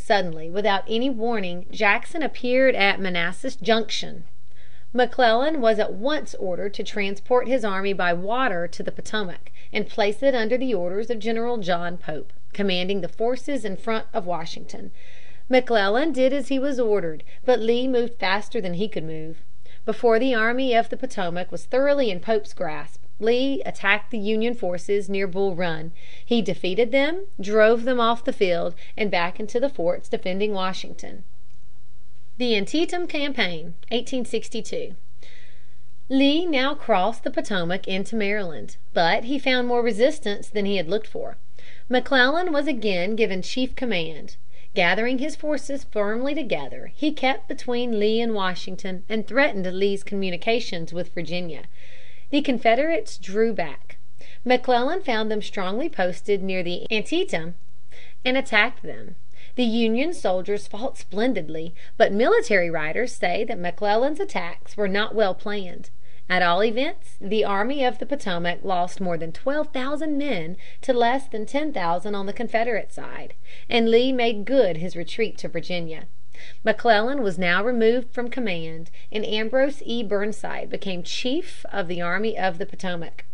Suddenly, without any warning, Jackson appeared at Manassas Junction. McClellan was at once ordered to transport his army by water to the Potomac, and place it under the orders of General John Pope, commanding the forces in front of Washington. McClellan did as he was ordered, but Lee moved faster than he could move. Before the Army of the Potomac was thoroughly in Pope's grasp, Lee attacked the Union forces near Bull Run. He defeated them, drove them off the field, and back into the forts defending Washington. The Antietam Campaign, 1862. Lee now crossed the Potomac into Maryland, but he found more resistance than he had looked for. McClellan was again given chief command. Gathering his forces firmly together, he kept between Lee and Washington and threatened Lee's communications with Virginia. The Confederates drew back. McClellan found them strongly posted near the Antietam and attacked them. The Union soldiers fought splendidly, but military writers say that McClellan's attacks were not well planned. At all events, the Army of the Potomac lost more than 12,000 men to less than 10,000 on the Confederate side, and Lee made good his retreat to Virginia. McClellan was now removed from command, and Ambrose E. Burnside became chief of the Army of the Potomac.